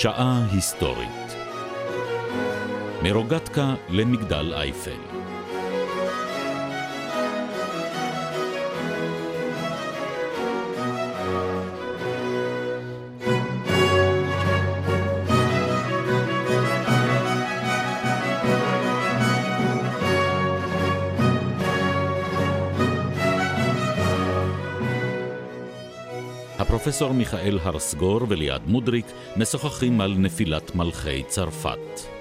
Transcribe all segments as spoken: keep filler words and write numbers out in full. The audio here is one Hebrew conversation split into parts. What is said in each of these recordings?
שעה היסטורית. מרוגטקה למגדל אייפל. הפרופסור מיכאל הרסגור וליעד מודריק משוחחים על נפילת מלכי צרפת.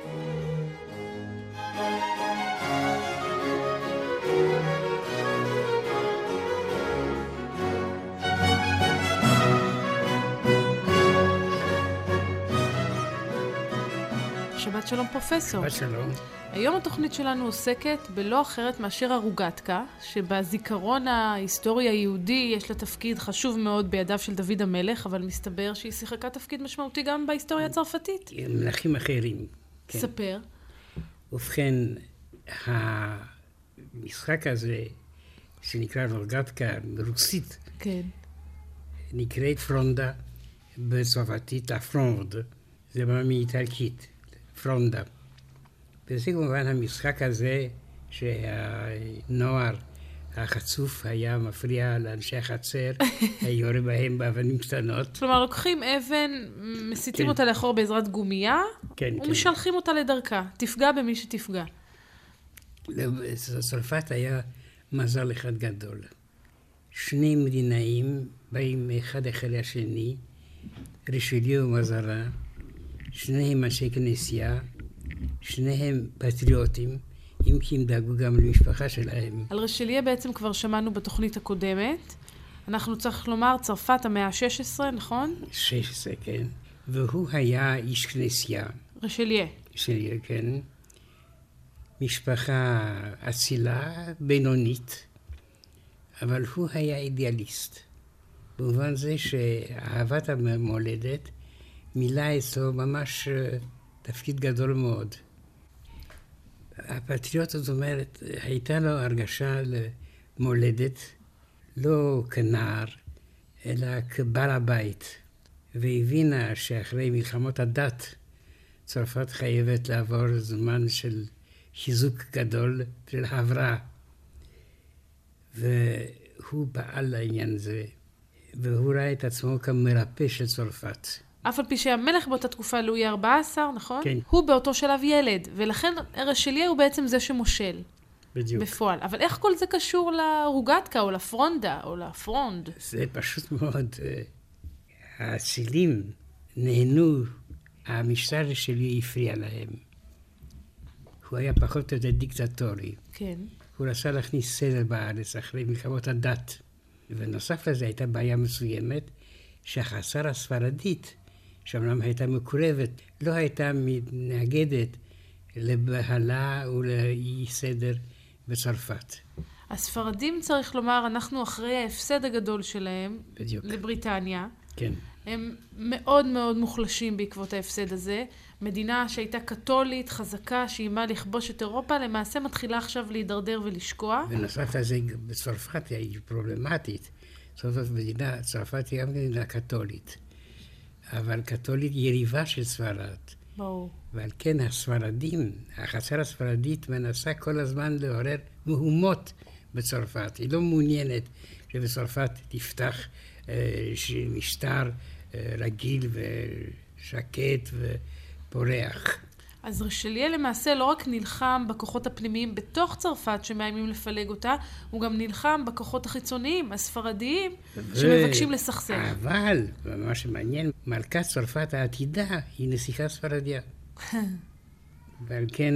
שבת שלום פרופסור. שבת שלום. היום התוכנית שלנו עוסקת בלא אחרת מאשר הרוגטקה, שבזיכרון ההיסטורי היהודי יש לה תפקיד חשוב מאוד בידיו של דוד המלך, אבל מסתבר שהיא שיחקה תפקיד משמעותי גם בהיסטוריה הצרפתית. מלכים אחרים. כן. ספר. ובכן, המשחק הזה, שנקרא רוגטקה ברוסית, כן. נקראת פרונדה, בצרפתית הפרונד, זה בא מאיטלקית, פרונדה. וזה כמובן המשחק הזה שהנוער החצוף היה מפריע לאנשי החצר, יורה בהם באבנים קטנות. כלומר, לוקחים אבן, מסיתים אותה לאחור בעזרת גומייה, ומשלחים אותה לדרכה. תפגע במי שתפגע. לצרפת היה מזל אחד גדול. שני מדינאים באים אחד אחרי השני, רישליו ומזרה, שניהם אנשי כנסייה, שניהם פטריוטים, אם כי הם דאגו גם למשפחה שלהם. על רישליו בעצם כבר שמענו בתוכנית הקודמת. אנחנו צריך לומר צרפת המאה ה-שש עשרה, נכון? שש עשרה, כן. והוא היה איש כנסייה. רישליו. רישליו, כן. משפחה אצילה, בינונית, אבל הוא היה אידיאליסט. במובן זה שאהבת המולדת מילא אצלו ממש תפקיד גדול מאוד. הפטריוט, זאת אומרת, הייתה לו הרגשה למולדת, לא כנער, אלא כבעל הבית, והבינה שאחרי מלחמות הדת, צרפת חייבת לעבור זמן של חיזוק גדול של הבראה. והוא פעל לעניין זה, והוא ראה את עצמו כמרפא של צרפת. אף על פי שהמלך באותה תקופה לואי ה-ארבע עשרה, נכון? כן. הוא באותו שלב ילד, ולכן רישליו הוא בעצם זה שמושל. בדיוק. בפועל. אבל איך כל זה קשור לרוגטקה, או לפרונדה, או לפרונד? זה פשוט מאוד. האצילים נהנו, המשטר שלי הפריע להם. הוא היה פחות או יותר דיקטטורי. כן. הוא רצה להכניס סדר בארץ אחרי מלחמות הדת. ונוסף לזה הייתה בעיה מסוימת, שהחצר הספרדית, שאומנם הייתה מקורבת, לא הייתה מתנגדת לבהלה ולאי סדר בצרפת. הספרדים, צריך לומר, אנחנו אחרי ההפסד הגדול שלהם, בדיוק. לבריטניה. כן. הם מאוד מאוד מוחלשים בעקבות ההפסד הזה. מדינה שהייתה קתולית, חזקה, שאימה לכבוש את אירופה, למעשה מתחילה עכשיו להידרדר ולשקוע. ונוסף לזה, בצרפת היא פרובלמטית. זאת אומרת, מדינה, צרפת היא גם מדינה קתולית. אבל קתולית יריבה של ספרד. ברור. ועל כן הספרדים, החצר הספרדית מנסה כל הזמן לעורר מהומות בצרפת. היא לא מעוניינת שבצרפת תפתח אה, משטר אה, רגיל ושקט ופורח. אז רישליו למעשה לא רק נלחם בכוחות הפנימיים בתוך צרפת שמאיימים לפלג אותה, הוא גם נלחם בכוחות החיצוניים, הספרדיים, ו... שמבקשים לסכסך. אבל, מה שמעניין, מלכת צרפת העתידה היא נסיכה ספרדיה. ועל כן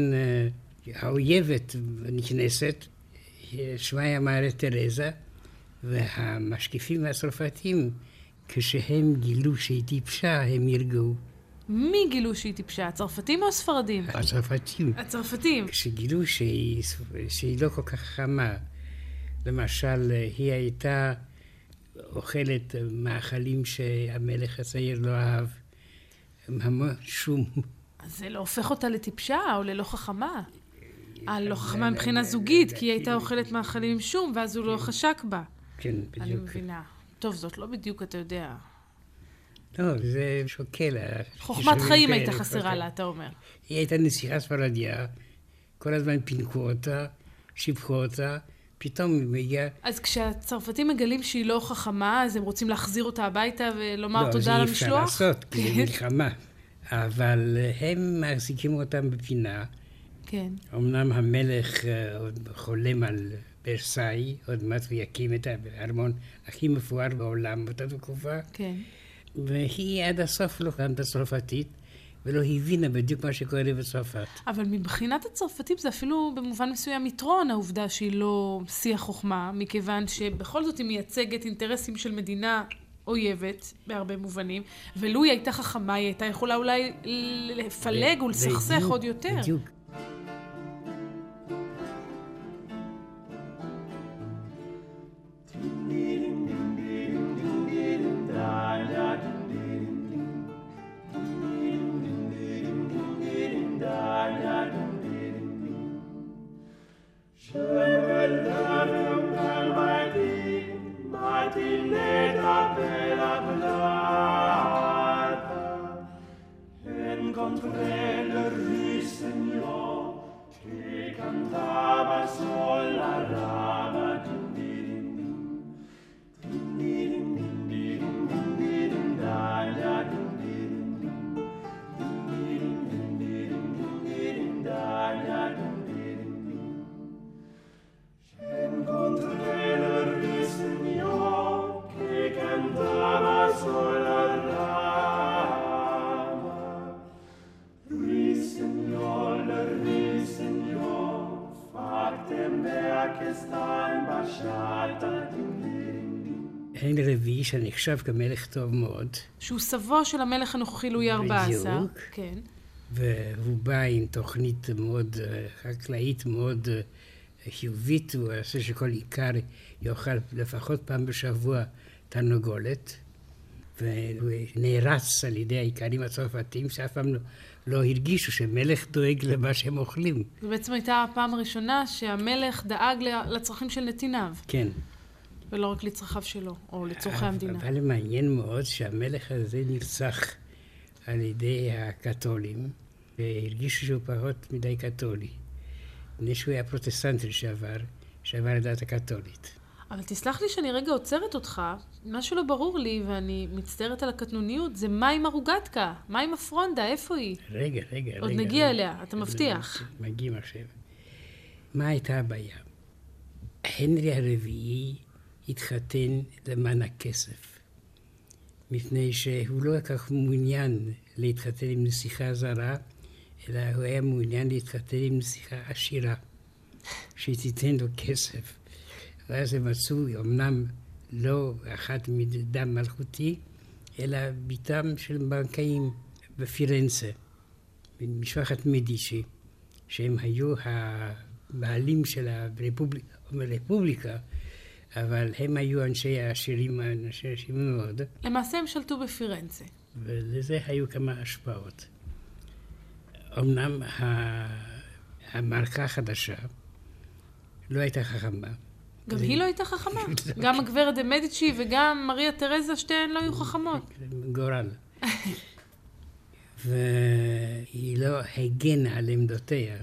האויבת נכנסת, שמה היה מארי תרזה, והמשקיפים והצרפתים, כשהם גילו שהיא טיפשה, הם ירגעו. מי גילו שהיא טיפשה? הצרפתים או הספרדים? הצרפתים. הצרפתים. כשגילו שהיא, שהיא לא כל כך חמה. למשל, היא הייתה אוכלת מאכלים שהמלך הצעיר לא אהב. המון שום. אז זה לא הופך אותה לטיפשה או ללא חכמה? אה, לא חכמה מבחינה זוגית, כי היא הייתה אוכלת מאכלים עם שום, ואז הוא לא חשק בה. כן, בדיוק. אני מבינה. טוב, זאת לא בדיוק, אתה יודע. לא, זה שוקל. חוכמת חיים הייתה חסרה לה, אתה אומר. היא הייתה נסיכה ספרדיה, כל הזמן פינקו אותה, שיבחו אותה, פתאום היא מגיעה... אז כשהצרפתים מגלים שהיא לא חכמה, אז הם רוצים להחזיר אותה הביתה ולומר לא, תודה על המשלוח? לא, זה אי אפשר לעשות, כי זה מלחמה. אבל הם מחזיקים אותם בפינה. כן. אמנם המלך עוד חולם על ורסאי, עוד מעט ויקים את הארמון הכי מפואר בעולם באותה תקופה. כן. והיא עד הסוף לא למדה צרפתית, ולא הבינה בדיוק מה שקורה בצרפת. אבל מבחינת הצרפתים זה אפילו במובן מסוים יתרון, העובדה שהיא לא שיא החוכמה, מכיוון שבכל זאת היא מייצגת אינטרסים של מדינה אויבת, בהרבה מובנים, ולו היא הייתה חכמה, היא הייתה יכולה אולי לפלג ולסכסך עוד יותר. בדיוק. הנרי רביעי שנחשב כמלך טוב מאוד. שהוא סבו של המלך הנוכחי לואי ארבע עשר. בדיוק. כן. והוא בא עם תוכנית מאוד חקלאית, מאוד חיובית. הוא עושה שכל עיקר יאכל לפחות פעם בשבוע תרנגולת. והוא נערץ על ידי העיקרים הצרפתים שאף פעם לא, לא הרגישו שמלך דואג למה שהם אוכלים. זו בעצם הייתה הפעם הראשונה שהמלך דאג לצרכים של נתיניו. כן. ולא רק לצרכיו שלו, או לצורכי המדינה. אבל מעניין מאוד שהמלך הזה נרצח על ידי הקתולים, והרגישו שהוא פחות מדי קתולי. מפני שהוא היה פרוטסטנט לשעבר, שעבר לדת הקתולית. אבל תסלח לי שאני רגע עוצרת אותך, מה שלא ברור לי, ואני מצטערת על הקטנוניות, זה מה עם הרוגטקה? מה עם הפרונדה? איפה היא? רגע, רגע, רגע. עוד נגיע אליה, אתה מבטיח. מגיעים עכשיו. מה הייתה הבעיה? הנרי הרביעי התחתן למען הכסף, מפני שהוא לא כך מעוניין להתחתן עם נסיכה זרה, אלא הוא היה מעוניין להתחתן עם נסיכה עשירה, שתיתן לו כסף. ואז הם מצאו, אמנם לא אחת מדם מלכותי, אלא ביתם של בנקאים בפירנצה, ממשפחת מדיצ'י, שהם היו הבעלים של הרפובליקה, אבל הם היו אנשי העשירים, אנשי העשירים מאוד. למעשה הם שלטו בפירנצה. ולזה היו כמה השפעות. אמנם המלכה החדשה לא הייתה חכמה. גם היא לא הייתה חכמה. גם הגברת דה מדיצ'י וגם מריה תרזה, שתיהן לא היו חכמות. גורל. והיא לא הגנה על עמדותיה.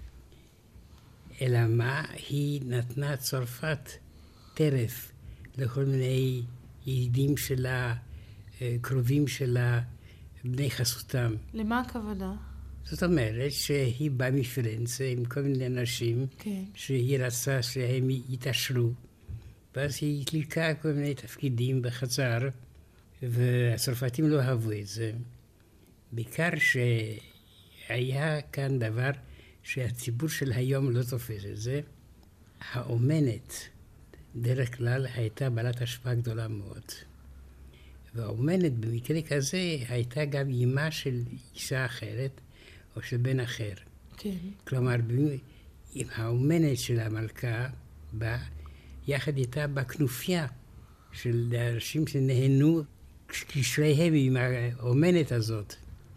אלא מה? היא נתנה צרפת טרף לכל מיני ידידים שלה, קרובים שלה, בני חסותם. למה הכוונה? זאת אומרת שהיא באה מפרנצה עם כל מיני אנשים, כן. שהיא רצה שהם יתעשרו, ואז היא קליקה כל מיני תפקידים בחצר, והצרפתים לא אהבו את זה. בעיקר שהיה כאן דבר שהציבור של היום לא תופס את זה. האומנת דרך כלל הייתה בעלת השפעה גדולה מאוד. והאומנת במקרה כזה הייתה גם אימה של אישה אחרת, או של בן אחר. כן. כלומר, אם האומנת של המלכה באה, יחד איתה בכנופיה של אנשים שנהנו קשריהם עם האומנת הזאת.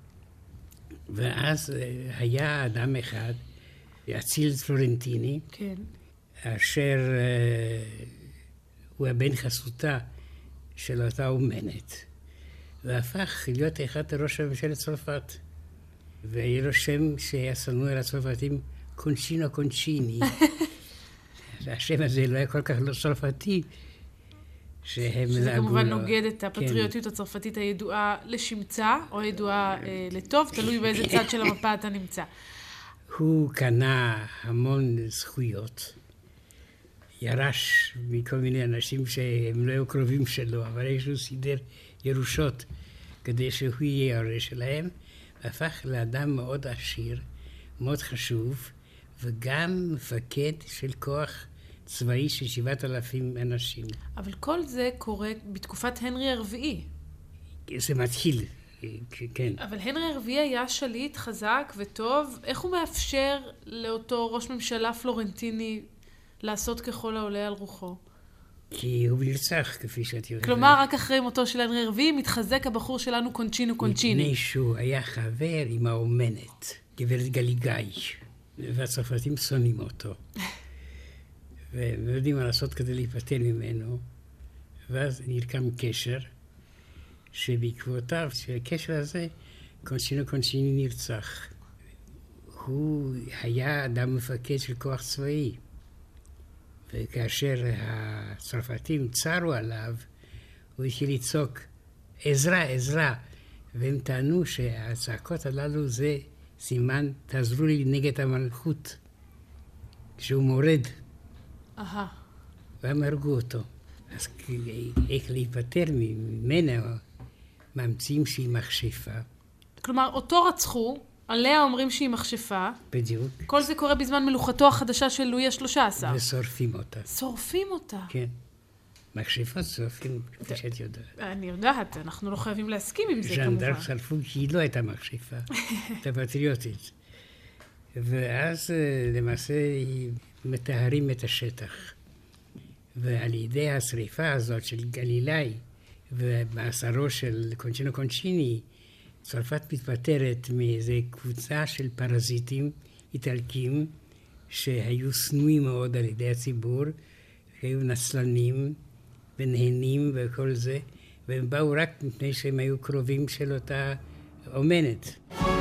ואז היה אדם אחד, אציל פלורנטיני, כן. אשר uh, הוא הבן חסותה של אותה אומנת. והפך להיות אחד ראש הממשלת צרפת. והיה לו שם שהיה שנוא על הצרפתים, קונצ'ינו קונצ'יני. השם הזה לא היה כל כך לא צרפתי, שהם שזה לעגו כמובן לו. נוגד את הפטריוטיות כן. הצרפתית הידועה לשמצה, או הידועה אה, לטוב, תלוי באיזה צד של המפה אתה נמצא. הוא קנה המון זכויות. ירש מכל מיני אנשים שהם לא היו קרובים שלו, אבל איזשהו סידר ירושות כדי שהוא יהיה יורש שלהם, והפך לאדם מאוד עשיר, מאוד חשוב, וגם מפקד של כוח צבאי של שבעת אלפים אנשים. אבל כל זה קורה בתקופת הנרי הרביעי. זה מתחיל, כן. אבל הנרי הרביעי היה שליט חזק וטוב. איך הוא מאפשר לאותו ראש ממשלה פלורנטיני לעשות ככל העולה על רוחו? כי הוא נרצח, כפי שאת יודעת. כלומר, רק אחרי מותו של הנרי הרביעי מתחזק הבחור שלנו קונצ'ינו קונצ'יני. מפני שהוא היה חבר עם האומנת, גברת גליגאי, והצרפתים שונאים אותו. והם יודעים מה לעשות כדי להיפטר ממנו, ואז נרקם קשר, שבעקבותיו, של הקשר הזה, קונצ'ינו קונצ'יני נרצח. הוא היה אדם מפקד של כוח צבאי, וכאשר הצרפתים צרו עליו, הוא התחיל לצעוק, עזרה, עזרה, והם טענו שהצעקות הללו זה סימן, תעזרו לי נגד המלכות, שהוא מורד. אהה. והם הרגו אותו. אז איך להיפטר ממנה, ממציאים שהיא מכשפה. כלומר, אותו רצחו, עליה אומרים שהיא מכשפה. בדיוק. כל זה קורה בזמן מלוכתו החדשה של לואי ה-שלוש עשרה. ושורפים אותה. שורפים אותה? כן. מכשפות שורפים, כפי שאת יודעת. אני יודעת, אנחנו לא חייבים להסכים עם זה כמובן. ז'אן ד'ארק שרפו כי היא לא הייתה מכשפה, הייתה פטריוטית. ואז למעשה מטהרים את השטח. ועל ידי השריפה הזאת של גלילאי ובאסרו של קונצ'ינו קונצ'יני, צרפת מתפטרת מאיזו קבוצה של פרזיטים איטלקים שהיו שנואים מאוד על ידי הציבור, שהיו נסלנים ונהנים וכל זה, והם באו רק מפני שהם היו קרובים של אותה אומנת.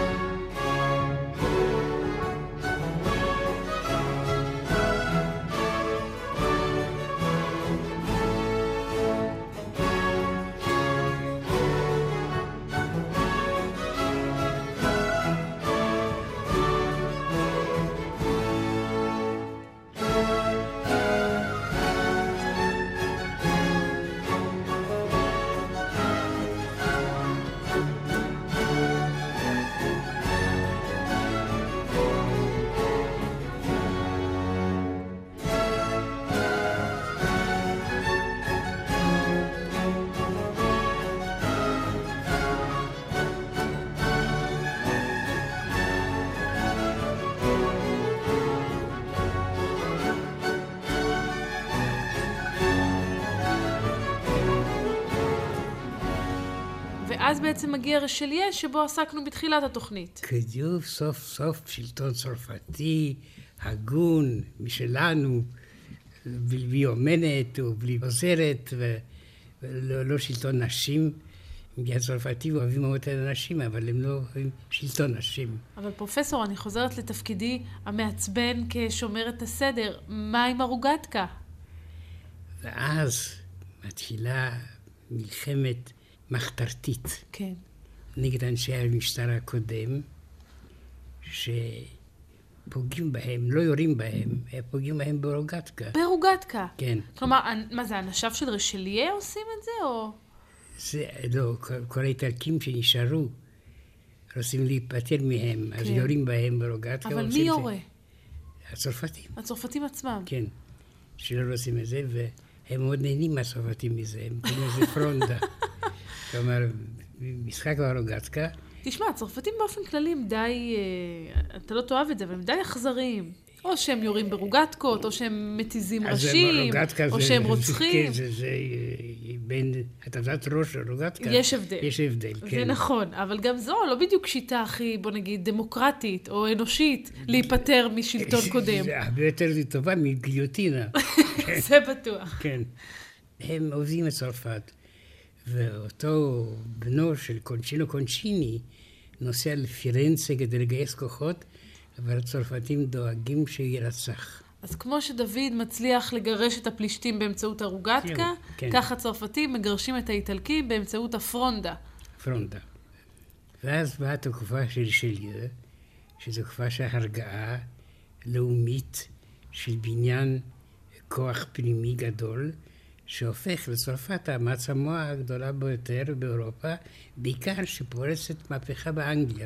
ואז בעצם מגיע רשליה שבו עסקנו בתחילת התוכנית. כדיוב סוף סוף שלטון צרפתי, הגון, משלנו, בלי אומנת ובלי עוזרת, ולא לא שלטון נשים. הצרפתים אוהבים מאוד את הנשים, אבל הם לא אוהבים שלטון נשים. אבל פרופסור, אני חוזרת לתפקידי המעצבן כשומרת הסדר. מה עם הרוגטקה? ואז מתחילה מלחמת מחתרתית. כן. נגד אנשי המשטר הקודם, שפוגעים בהם, לא יורים בהם, הם פוגעים בהם ברוגטקה. ברוגטקה? כן. כלומר, מה זה, אנשיו של רשליה עושים את זה, או? זה, לא, כל, כל האיטלקים שנשארו, רוצים להיפטר מהם, כן. אז יורים בהם ברוגטקה. אבל מי יורה? הצרפתים. הצרפתים עצמם? כן, שלא רוצים את זה, והם מאוד נהנים מהצרפתים מזה, הם קוראים לזה פרונדה. כלומר, משחק ברוגטקה. תשמע, הצרפתים באופן כללי הם די, אתה לא תאהב את זה, אבל הם די אכזריים. או שהם יורים ברוגטקות, או שהם מתיזים ראשים, או שהם רוצחים. זה, זה, בין התזת ראש לרוגטקה. יש הבדל. יש הבדל, כן. זה נכון, אבל גם זו לא בדיוק שיטה הכי, בוא נגיד, דמוקרטית או אנושית, להיפטר משלטון קודם. זה הרבה יותר טובה מגיליוטינה. זה בטוח. כן. הם עובדים את צרפת, ואותו בנו של קונצ'ינו קונצ'יני נוסע לפירנצה כדי לגייס כוחות, אבל הצרפתים דואגים שירצח. אז כמו שדוד מצליח לגרש את הפלישתים באמצעות הרוגטקה, כן. כך הצרפתים מגרשים את האיטלקים באמצעות הפרונדה. פרונדה. ואז באה התקופה של שליו, שזו תקופה של הרגעה לאומית של בניין כוח פנימי גדול, שהופך לצרפת המעצמה הגדולה ביותר באירופה, בעיקר שפורצת מהפכה באנגליה.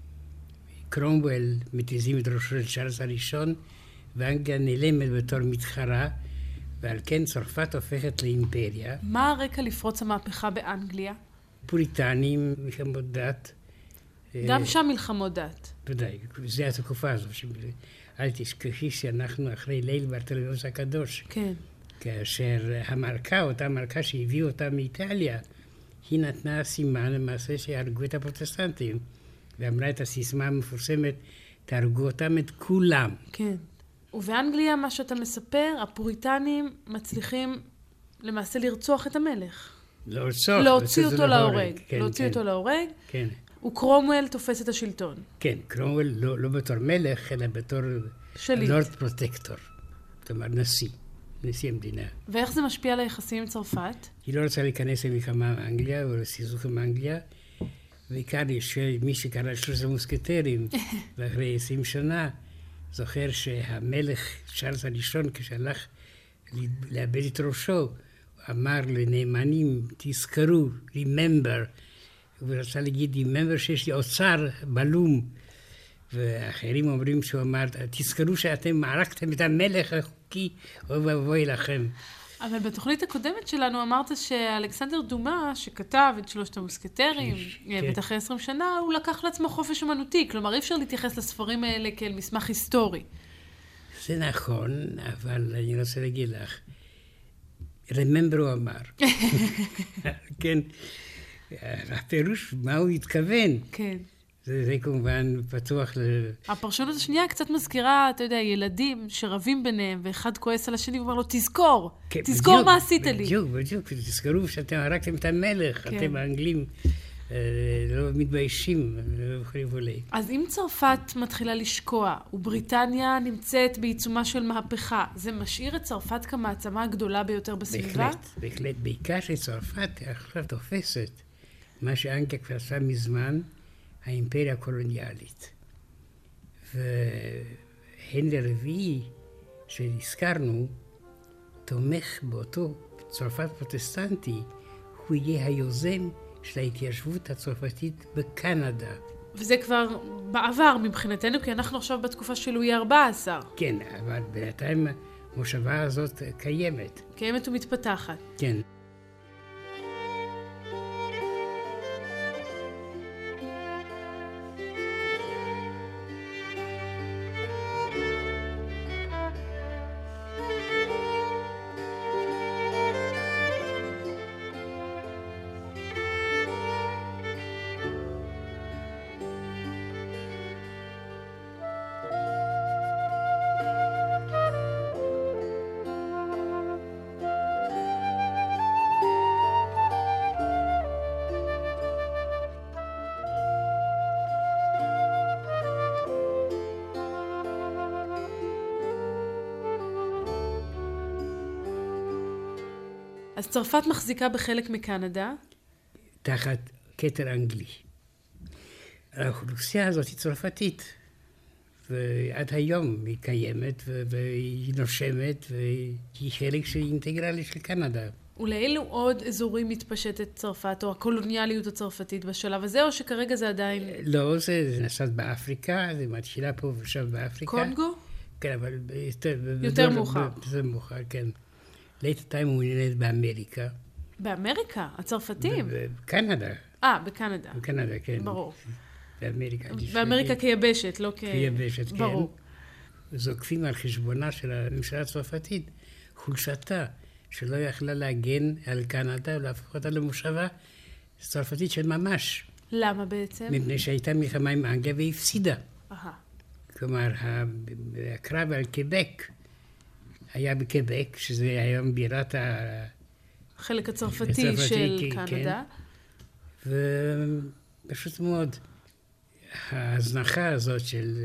קרומוול מתיזים את ראשו של צ'ארלס הראשון, ואנגליה נעלמת בתור מתחרה, ועל כן צרפת הופכת לאימפריה. מה הרקע לפרוץ המהפכה באנגליה? פוריטנים, מלחמות דת. גם שם מלחמות דת. ודאי, זה התקופה הזו. אל תשכחי שאנחנו אחרי ליל ברטולומיאוס הקדוש. כן. כאשר המלכה, אותה מלכה שהביאו אותה מאיטליה, היא נתנה סימן למעשה שהרגו את הפרוטסטנטים, ואמרה את הסיסמה המפורסמת, תהרגו אותם את כולם. כן. ובאנגליה, מה שאתה מספר, הפוריטנים מצליחים למעשה לרצוח את המלך. לרצוח. להוציא אותו להורג. להוציא אותו להורג. כן. וקרומוול תופס את השלטון. כן, קרומוול לא, לא בתור מלך, אלא בתור לורד פרוטקטור. כלומר, נשיא. נשיא המדינה. ואיך זה משפיע על היחסים עם צרפת? היא לא רוצה להיכנס למלחמה עם אנגליה, או לסכסוך עם אנגליה, בעיקר יש מי שקרא שלושת המוסקטרים, ואחרי עשרים שנה, זוכר שהמלך צ'ארלס הראשון, כשהלך לאבד את ראשו, אמר לנאמנים, תזכרו, remember, הוא רצה להגיד, remember שיש לי אוצר בלום, ואחרים אומרים שהוא אמר, תזכרו שאתם מערכתם את המלך החוקי, אוי ואבוי לכם. אבל בתוכנית הקודמת שלנו אמרת שאלכסנדר דומה, שכתב את שלושת המוסקטרים, בטח אחרי עשרים שנה, הוא לקח לעצמו חופש אמנותי, כלומר אי אפשר להתייחס לספרים האלה כאל מסמך היסטורי. זה נכון, אבל אני רוצה להגיד לך, remember הוא אמר. כן, הפירוש מה הוא התכוון. כן. זה, זה כמובן פתוח ל... הפרשנות השנייה קצת מזכירה, אתה יודע, ילדים שרבים ביניהם, ואחד כועס על השני ואומר לו, תזכור, כן, תזכור בדיוק, מה עשית בדיוק, לי. בדיוק, בדיוק, תזכרו שאתם הרגתם את המלך, כן. אתם האנגלים אה, לא מתביישים, וכולי וכולי. אז אם צרפת מתחילה לשקוע, ובריטניה נמצאת בעיצומה של מהפכה, זה משאיר את צרפת כמעצמה הגדולה ביותר בסביבה? בהחלט, בהחלט, בעיקר שצרפת עכשיו תופסת, מה שאנגליה כבר עשה מזמן, האימפריה הקולוניאלית. והנרי הרביעי שהזכרנו, תומך באותו צרפת פרוטסטנטי, הוא יהיה היוזם של ההתיישבות הצרפתית בקנדה. וזה כבר בעבר מבחינתנו, כי אנחנו עכשיו בתקופה של לואי ה-ארבע עשר. כן, אבל בינתיים המושבה הזאת קיימת. קיימת ומתפתחת. כן. אז צרפת מחזיקה בחלק מקנדה? תחת כתר אנגלי. האוכלוסייה הזאת היא צרפתית, ועד היום היא קיימת, והיא נושמת, והיא חלק אינטגרלי של קנדה. ולאילו עוד אזורים מתפשטת צרפת, או הקולוניאליות הצרפתית בשלב הזה, או שכרגע זה עדיין... לא, זה, זה נעשה באפריקה, זה מתחילה פה ושם באפריקה. קונגו? כן, אבל יותר, יותר מאוחר. יותר מאוחר, כן. לעת הטיים הוא נהנית באמריקה. באמריקה? הצרפתים? בקנדה. אה, בקנדה. בקנדה, כן. ברור. באמריקה. באמריקה כיבשת, לא כ... כיבשת, כן. ברור. זוקפים על חשבונה של הממשלה הצרפתית, חולשתה, שלא יכלה להגן על קנדה ולהפוך אותה למושבה צרפתית של ממש. למה בעצם? מפני שהייתה מלחמה עם אנגליה והפסידה. אהה. כלומר, הקרב על קבק היה בקבק, שזה היום בירת החלק הצרפתי של קנדה. כן. ופשוט מאוד, ההזנחה הזאת של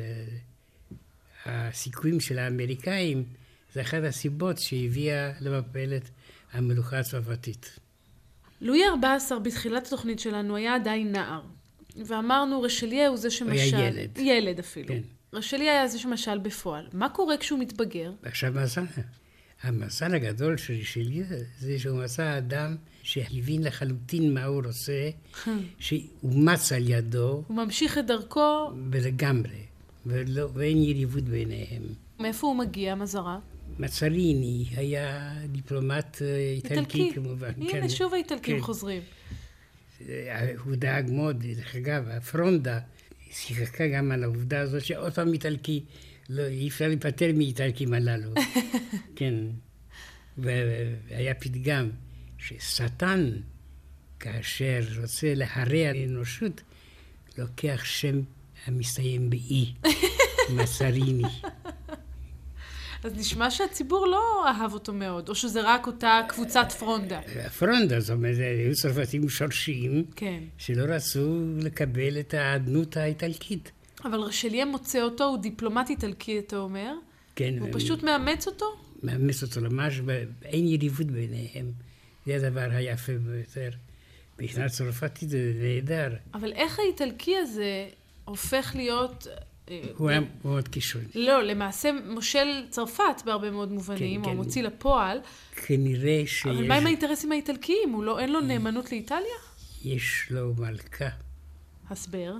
הסיכויים של האמריקאים, זה אחת הסיבות שהביאה למפלת המלוכה הצרפתית. לואי ה-ארבע עשר בתחילת התוכנית שלנו היה עדיין נער. ואמרנו, רשליה הוא זה שמשל... הוא היה ילד. ילד אפילו. כן. רשליה היה זה שמשל בפועל. מה קורה כשהוא מתבגר? עכשיו מזל. המזל הגדול של רשליה זה שהוא מצא אדם שהבין לחלוטין מה הוא רוצה, שאומץ על ידו. הוא ממשיך את דרכו. ולגמרי. ולא, ואין יריבות ביניהם. מאיפה הוא מגיע, מזרה? מצריני היה דיפלומט איטלקי, איטלקי. כמובן. הנה, כן. שוב האיטלקים כן. חוזרים. הוא דאג מאוד, דרך אגב, הפרונדה שיחקה גם על העובדה הזאת שעוד פעם איטלקי, לא, אי אפשר להיפטר מאיטלקים הללו. כן. והיה פתגם ששטן, כאשר רוצה להרע לאנושות, לוקח שם המסתיים באי, מצריני. אז נשמע שהציבור לא אהב אותו מאוד, או שזה רק אותה קבוצת פרונדה. הפרונדה, זאת אומרת, היו צרפתים שורשיים, כן. שלא רצו לקבל את האדנות האיטלקית. אבל רשליה מוצא אותו, הוא דיפלומט איטלקי, אתה אומר? כן. הוא פשוט מאמץ אותו? מאמץ אותו ממש, אין יריבות ביניהם. זה הדבר היפה ביותר. מבחינה צרפתית זה נהדר. אבל איך האיטלקי הזה הופך להיות... הוא היה מאוד קישון. לא, למעשה מושל צרפת בהרבה מאוד מובנים, הוא מוציא לפועל. כנראה שיש... אבל מה עם האינטרסים האיטלקיים? אין לו נאמנות לאיטליה? יש לו מלכה. הסבר.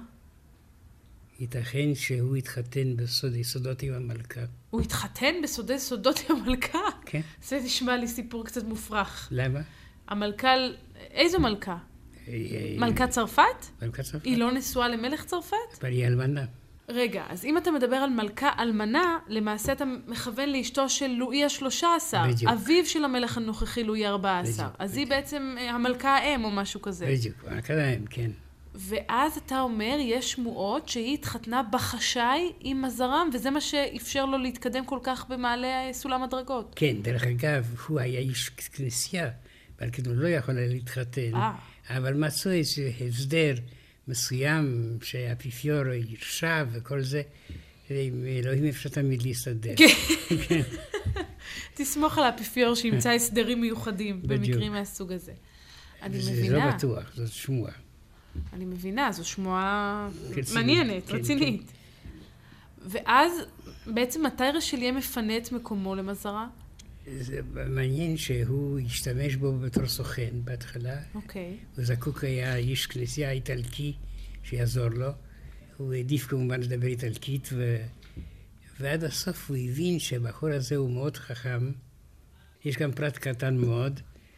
ייתכן שהוא התחתן בסודי סודות עם המלכה. הוא התחתן בסודי סודות עם המלכה? כן. זה נשמע לי סיפור קצת מופרך. למה? המלכה... איזו מלכה? מלכת צרפת? מלכת צרפת. היא לא נשואה למלך צרפת? אבל היא אלמנה. רגע, אז אם אתה מדבר על מלכה אלמנה, למעשה אתה מכוון לאשתו של לואי ה-שלוש עשרה, אביו של המלך הנוכחי לואי ה-ארבע עשר. אז בדיוק. היא בעצם המלכה האם או משהו כזה. בדיוק, המלכה האם, כן. ואז אתה אומר, יש שמועות שהיא התחתנה בחשאי עם מזרם, וזה מה שאפשר לו להתקדם כל כך במעלה סולם הדרגות. כן, דרך אגב, הוא היה איש כנסייה, אבל כאילו לא יכול להתחתן, אה. אבל מצאו איזה הסדר מסוים שהאפיפיור ירשה וכל זה, אלוהים אפשר תמיד להסתדר. כן. תסמוך על האפיפיור שימצא הסדרים מיוחדים במקרים מהסוג הזה. אני מבינה. זה לא בטוח, זאת שמועה. אני מבינה, זו שמועה מעניינת, רצינית. ואז בעצם מתי רשליה מפנה את מקומו למזרה? זה מעניין שהוא השתמש בו בתור סוכן בהתחלה. אוקיי. הוא זקוק היה איש כנסייה איטלקי שיעזור לו. הוא העדיף כמובן לדבר איטלקית, ו... ועד הסוף הוא הבין שהבחור הזה הוא מאוד חכם. יש גם פרט קטן מאוד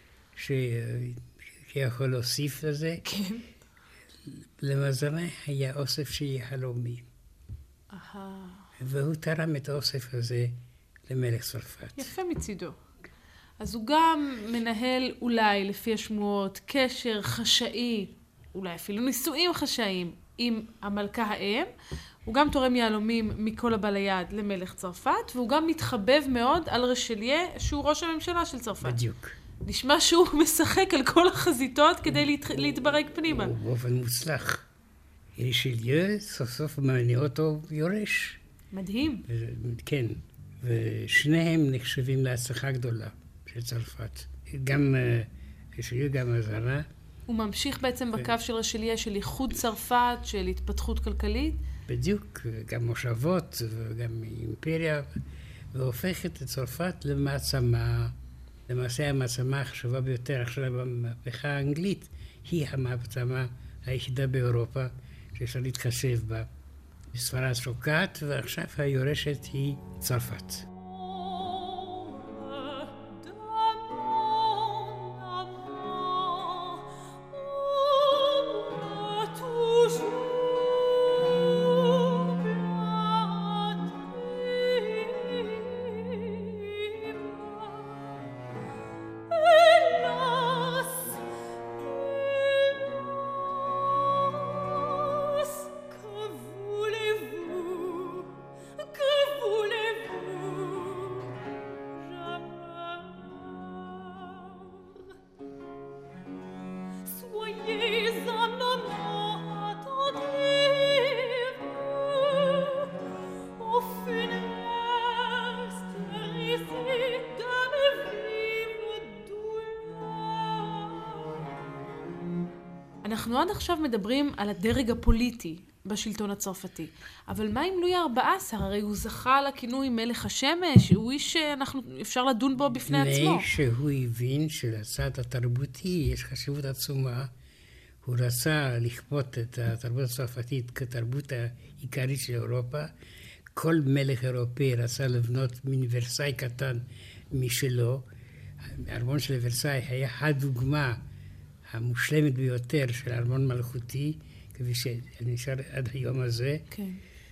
שיכול להוסיף לזה. כן. למזרה היה אוסף שיהלומי. אהה. והוא תרם את האוסף הזה למלך צרפת. יפה מצידו. אז הוא גם מנהל אולי, לפי השמועות, קשר חשאי, אולי אפילו נישואים חשאיים עם המלכה האם. הוא גם תורם יהלומים מכל הבא ליד למלך צרפת, והוא גם מתחבב מאוד על רשליה, שהוא ראש הממשלה של צרפת. בדיוק. נשמע שהוא משחק על כל החזיתות כדי להת... להתברג פנימה. הוא באופן מוצלח. רשליה סוף סוף מעניין אותו יורש. מדהים. ו... כן. ושניהם נחשבים להצלחה גדולה של צרפת. גם רשליה, גם מזרה. הוא ממשיך בעצם בקו של רשליה של איחוד צרפת, של התפתחות כלכלית? בדיוק, גם מושבות וגם אימפריה, והופכת את צרפת למעצמה. למעשה המעצמה החשובה ביותר עכשיו במהפכה האנגלית, היא המעצמה היחידה באירופה שאפשר להתחשב בה. ספרד שוקעת, ועכשיו היורשת היא צרפת. Que voulez-vous? אנחנו עד עכשיו מדברים על הדרג הפוליטי בשלטון הצרפתי. אבל מה עם לואי ה-ארבע עשר? הרי הוא זכה לכינוי מלך השמש, הוא איש שאנחנו, אפשר לדון בו בפני עצמו. לפני שהוא הבין שלצד התרבותי יש חשיבות עצומה, הוא רצה לכפות את התרבות הצרפתית כתרבות העיקרית של אירופה. כל מלך אירופאי רצה לבנות מין ורסאי קטן משלו. הארמון של ורסאי היה הדוגמה המושלמת ביותר של ארמון מלכותי, כפי שנשאר עד היום הזה. כן.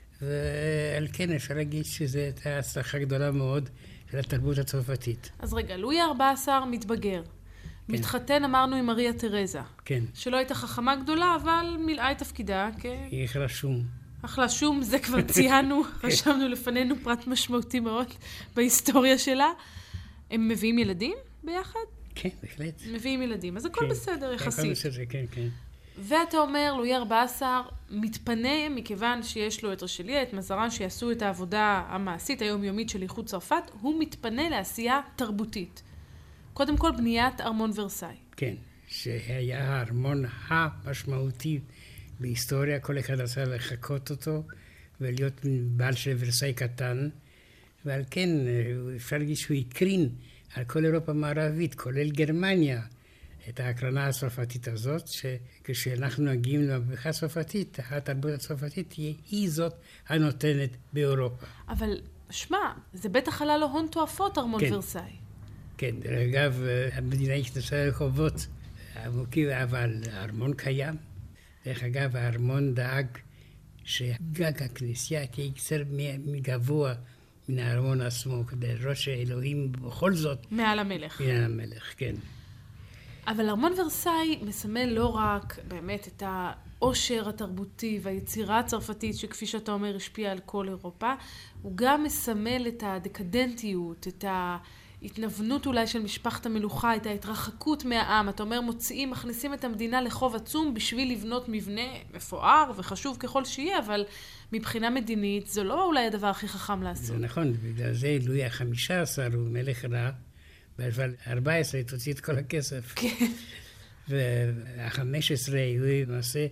ועל כן אפשר להגיד שזו הייתה הצלחה גדולה מאוד של התרבות הצרפתית. אז רגע, לואי ה-ארבע עשר מתבגר. כן. מתחתן, אמרנו, עם מריה תרזה. כן. שלא הייתה חכמה גדולה, אבל מילאה את תפקידה. כן. היא אכלה שום. אכלה שום, זה כבר ציינו, רשמנו לפנינו פרט משמעותי מאוד בהיסטוריה שלה. הם מביאים ילדים ביחד? כן, בהחלט. מביאים ילדים, אז הכל כן. בסדר יחסית. הכל בסדר, כן, כן. ואתה אומר, לואי ה-ארבע עשר מתפנה מכיוון שיש לו את רשליה, את מזרן, שיעשו את העבודה המעשית היומיומית של איחוד צרפת, הוא מתפנה לעשייה תרבותית. קודם כל בניית ארמון ורסאי. כן, שהיה הארמון המשמעותי בהיסטוריה, כל אחד רצה לחקות אותו ולהיות בעל של ורסאי קטן, ועל כן אפשר להגיד שהוא הקרין על כל אירופה המערבית, כולל גרמניה, את ההקרנה הצרפתית הזאת, שכשאנחנו מגיעים למהפכה הצרפתית, התרבות הצרפתית היא זאת הנותנת באירופה. אבל, שמע, זה בטח עלה לו הון תועפות, ארמון כן. ורסאי. כן, דרך אגב, המדינה השתתפה לחובות עמוקים, אבל הארמון קיים. דרך אגב, הארמון דאג שגג הכנסייה תהיה קצר מגבוה מן הארמון עצמו, כדי לראות שאלוהים בכל זאת... מעל המלך. מעל המלך, כן. אבל ארמון ורסאי מסמל לא רק באמת את העושר התרבותי והיצירה הצרפתית, שכפי שאתה אומר השפיעה על כל אירופה, הוא גם מסמל את הדקדנטיות, את ההתנוונות אולי של משפחת המלוכה, את ההתרחקות מהעם. אתה אומר, מוציאים, מכניסים את המדינה לחוב עצום בשביל לבנות מבנה מפואר וחשוב ככל שיהיה, אבל מבחינה מדינית זה לא אולי הדבר הכי חכם לעשות. זה נכון, בגלל זה לואי ה-חמישה עשר הוא מלך רע, אבל ארבע עשרה תוציא את כל הכסף. כן. וה-חמש עשרה הוא למעשה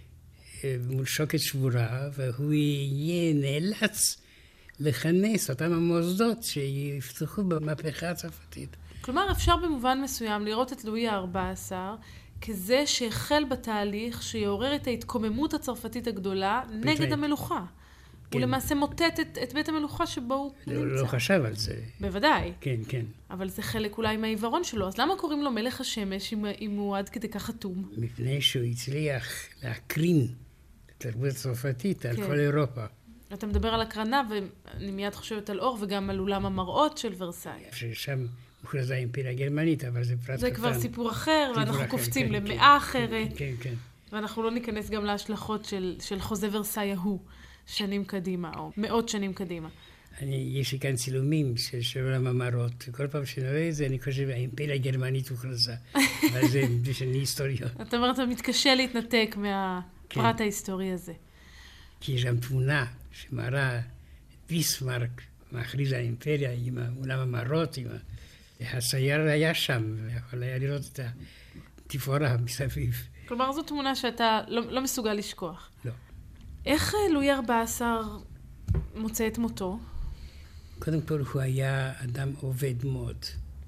מול שוקת שבורה, והוא יהיה נאלץ לכנס אותם המוסדות שיפתחו במהפכה הצרפתית. כלומר, אפשר במובן מסוים לראות את לואי ה-ארבע עשר כזה שהחל בתהליך שיעורר את ההתקוממות הצרפתית הגדולה נגד המלוכה. כן. הוא למעשה מוטט את, את בית המלוכה שבו הוא לא, נמצא. לא חשב על זה. בוודאי. כן, כן. אבל זה חלק אולי מהעיוורון שלו. אז למה קוראים לו מלך השמש אם, אם הוא עד כדי כך חתום? מפני שהוא הצליח להקרין את התרבות הצרפתית על כן. כל אירופה. אתה מדבר על הקרנה, ואני מיד חושבת על אור, וגם על אולם המראות של ורסאי. ששם הוכרזה האימפריה הגרמנית, אבל זה פרט קטן. זה כבר סיפור אחר, סיפור ואנחנו אחר, קופצים כן, למאה כן, אחרת. כן, כן. ואנחנו לא ניכנס גם להשלכות של, של חוזה ורסאי ההוא, שנים קדימה, או מאות שנים קדימה. אני, יש לי כאן צילומים של, של עולם המראות, וכל פעם שאני רואה את זה, אני חושב שהאימפריה הגרמנית הוכרזה. אבל זה בשני היסטוריות. אתה אומר, אתה מתקשה להתנתק מהפרט כן. ההיסטורי הזה. כי יש שם תמונה שמראה את ביסמרק, מכריז האימפריה, עם עולם המראות, עם הסייר היה שם, ויכול היה לראות את התפאורה מסביב. כלומר, זו תמונה שאתה לא, לא מסוגל לשכוח. לא. איך לואי ה-ארבע עשר מוצא את מותו? קודם כל, הוא היה אדם עובד מאוד,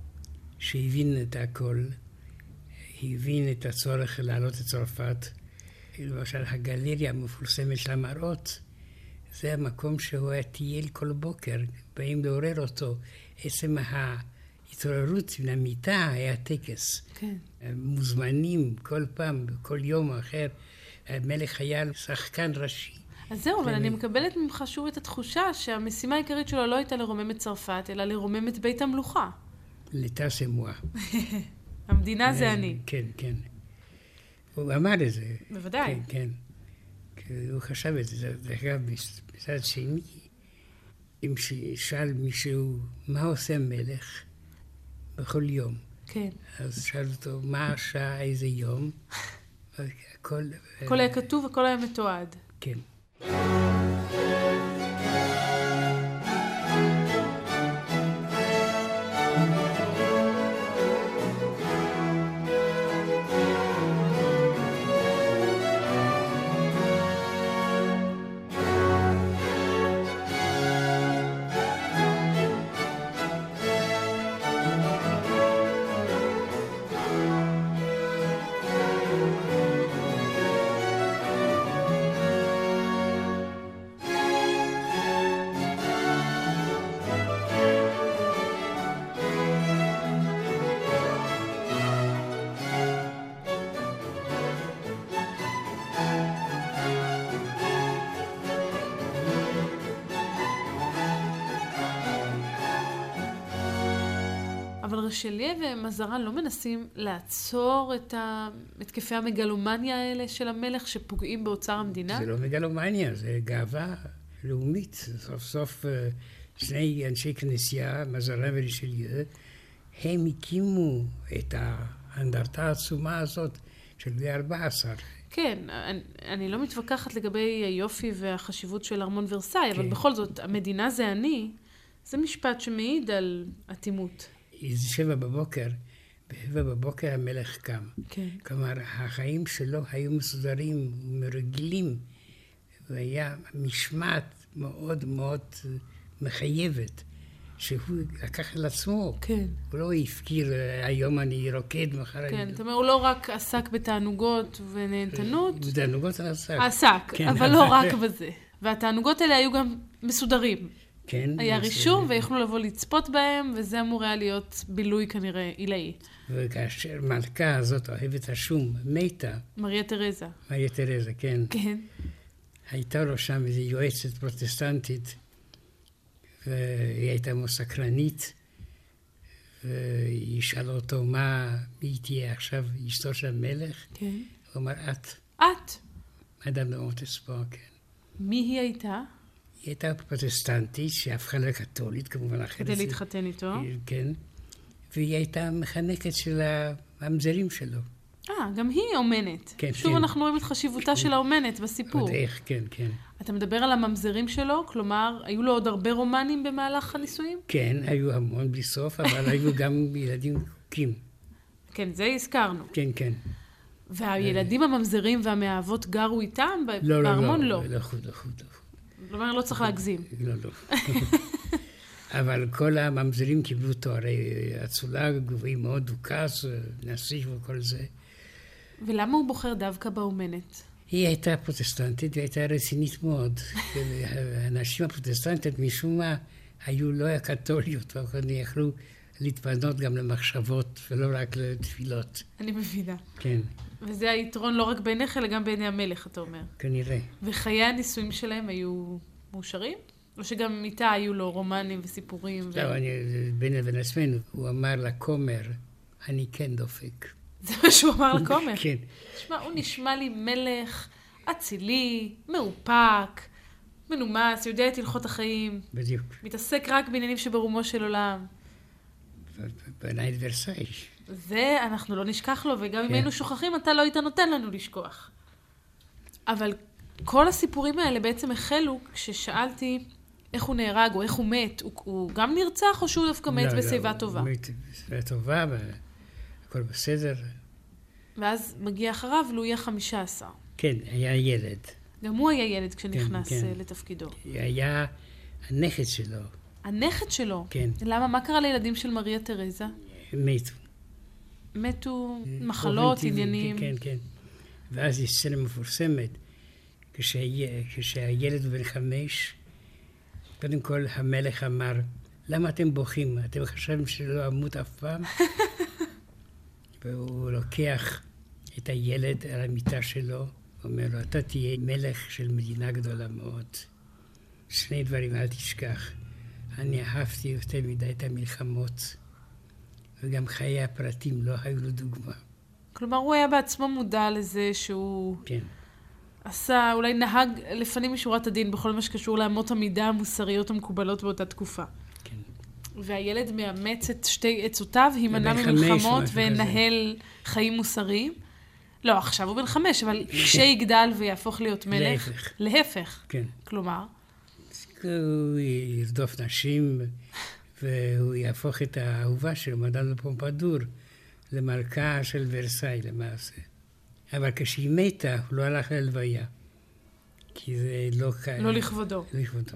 שהבין את הכל, הבין את הצורך לעלות את צרפת. למשל, הגלריה המפורסמת של המראות, זה המקום שהוא היה טייל כל בוקר, באים לעורר אותו. עצם ההתעוררות מן המיטה היה טקס. כן. מוזמנים כל פעם, כל יום אחר. המלך היה שחקן ראשי. אז זהו, אבל אני מקבלת ממך שוב את התחושה שהמשימה העיקרית שלו לא הייתה לרומם את צרפת, אלא לרומם את בית המלוכה. l'état c'est moi. המדינה זה אני. כן, כן. הוא אמר את זה. בוודאי. כן, כן. הוא חשב את זה. דרך אגב, בצד שני, אם שאל מישהו, מה עושה המלך בכל יום? כן. אז שאל אותו, מה השעה, איזה יום? הכל... הכל היה כתוב, הכל היה מתועד. כן. אבל רשליה ומזרן לא מנסים לעצור את התקפי המגלומניה האלה של המלך שפוגעים באוצר המדינה? זה לא מגלומניה, זה גאווה לאומית. סוף סוף שני אנשי כנסייה, מזרן ורשליה, הם הקימו את האנדרטה העצומה הזאת של לואי ה-ארבע עשר. כן, אני, אני לא מתווכחת לגבי היופי והחשיבות של ארמון ורסאי, כן. אבל בכל זאת, המדינה זה אני, זה משפט שמעיד על אטימות. זה שבע בבוקר, בשבע בבוקר המלך קם. כן. כלומר, החיים שלו היו מסודרים ומרגילים, והיה משמעת מאוד מאוד מחייבת, שהוא לקח על עצמו. כן. הוא לא הפקיר, היום אני רוקד, מחר... כן, זאת אומרת, הוא לא רק עסק בתענוגות ונהנתנות. בתענוגות עסק. עסק, כן. אבל לא רק בזה. והתענוגות האלה היו גם מסודרים. כן. היה רישום ויכלו לבוא לצפות בהם, וזה אמור היה להיות בילוי כנראה עילאי. וכאשר מלכה הזאת אוהבת השום, מתה. מריה תרזה. מריה תרזה, כן. כן. הייתה לו שם איזו יועצת פרוטסטנטית, והיא הייתה מוסקרנית, והיא שאלה אותו מה, מי תהיה עכשיו אשתו של המלך? כן. הוא אמר, את. את? מדאם דה מונטספור, כן. מי היא הייתה? היא הייתה פרוטסטנטית שהפכה לקתולית, כמובן אחרת. כדי להתחתן איתו. כן. והיא הייתה מחנקת של הממזרים שלו. אה, גם היא אומנת. כן, שוב כן. אנחנו רואים את חשיבותה של האומנת בסיפור. עוד איך, כן, כן. אתה מדבר על הממזרים שלו? כלומר, היו לו עוד הרבה רומנים במהלך הנישואים? כן, היו המון בלי סוף, אבל היו גם ילדים חוקים. כן, זה הזכרנו. כן, כן. והילדים הממזרים והמאהבות גרו איתם? לא, בארמון לא, לא. לא, לחוד, לחוד, לחוד. כלומר, לא צריך להגזים. לא, לא. אבל כל הממזרים קיבלו תוארי אצולה גבוהים מאוד, דוכס, נסיך וכל זה. ולמה הוא בוחר דווקא באומנת? היא הייתה פרוטסטנטית והייתה רצינית מאוד. האנשים הפרוטסטנטית משום מה היו לא הקתוליות, אבל יכלו להתפנות גם למחשבות ולא רק לתפילות. אני מבינה. כן. וזה היתרון לא רק בעיניך, אלא גם בעיני המלך, אתה אומר. כנראה. וחיי הנישואים שלהם היו מאושרים? או שגם איתה היו לו רומנים וסיפורים? לא, ו... אני, בין לבין עצמנו, הוא אמר לכומר, אני כן דופק. זה מה שהוא אמר לכומר? כן. תשמע, הוא נשמע לי מלך אצילי, מאופק, מנומס, יודע את הלכות החיים. בדיוק. מתעסק רק בעניינים שברומו של עולם. בנה את ורסאי. זה אנחנו לא נשכח לו, וגם אם כן. היינו שוכחים, אתה לא היית נותן לנו לשכוח. אבל כל הסיפורים האלה בעצם החלו כששאלתי איך הוא נהרג או איך הוא מת. הוא, הוא גם נרצח או שהוא דווקא מת לא, בשיבה לא, טובה? הוא מת בשיבה טובה, והכל בסדר. ואז מגיע אחריו לואי ה-חמישה עשר. כן, היה ילד. גם הוא היה ילד כשנכנס כן, כן. לתפקידו. היה הנכד שלו. הנכד שלו? כן. למה? מה קרה לילדים של מריה תרזה? הם מתו. מתו מחלות, טבעי, עניינים. כן, כן. ואז יש סצנה מפורסמת, כשהיה, כשהילד בן חמש, קודם כל המלך אמר, למה אתם בוכים? אתם חושבים שלא אמות אף פעם? והוא לוקח את הילד על המיטה שלו, אומר לו, אתה תהיה מלך של מדינה גדולה מאוד. שני דברים אל תשכח. אני אהבתי יותר מדי את המלחמות, וגם חיי הפרטים לא היו לו דוגמה. כלומר, הוא היה בעצמו מודע לזה שהוא כן. עשה, אולי נהג לפנים משורת הדין בכל מה שקשור לאמות המידה המוסריות המקובלות באותה תקופה. כן. והילד מאמץ את שתי עצותיו, הימנע בן חמש, ממלחמות משהו ונהל חיים מוסריים. לא, עכשיו הוא בן חמש, אבל כשיגדל ויהפוך להיות מלך, להפך. להפך. כן. כלומר, הוא ירדוף נשים, והוא יהפוך את האהובה שלו, מדאם דה פומפדור, למלכה של ורסאי למעשה. אבל כשהיא מתה, הוא לא הלך ללוויה. כי זה לא... לא לכבודו. לא לכבודו.